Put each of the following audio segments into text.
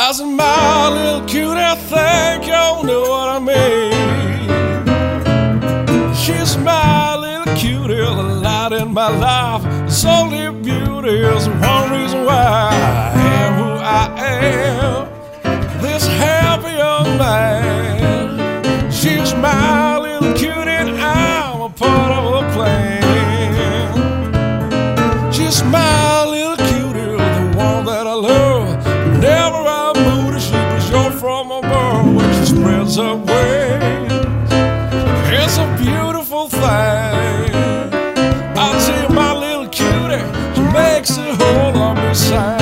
I said, my little cutie, I think y'all know what I mean. She's my little cutie, the light in my life. It's only beauty is one reason why I am who I am. This happy young man. She's my little cutie and I'm a part of a plan. She's my little cutie, the one that I love. Never I'm moody, she was yours from above. When she spreads her wings, it's a beautiful thing. I tell you, my little cutie, she makes the whole of me sing.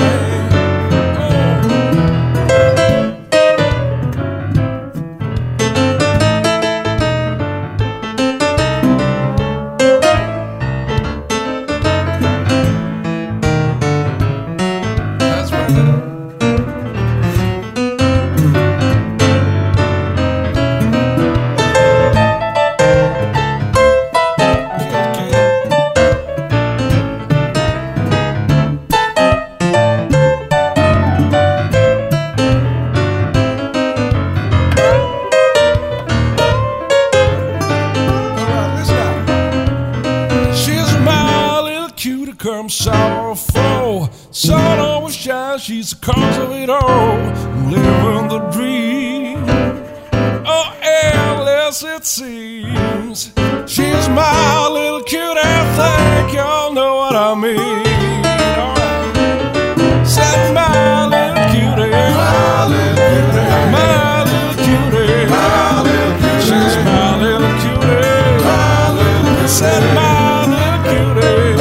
Come sorrowful, sun always shines, she's the cause of it all. Living the dream, oh endless it seems. She's my little cutie, I think y'all know what I mean. Alright, said my little cutie, my little cutie, my little cutie, my little cutie. She's my little cutie, my little cutie. Said my little cutie,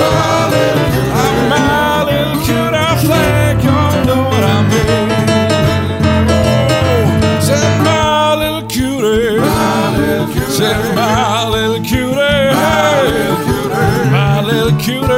my little cutie, I think y'all know what I mean. Oh, said my little cutie, said my little cutie, my little cutie.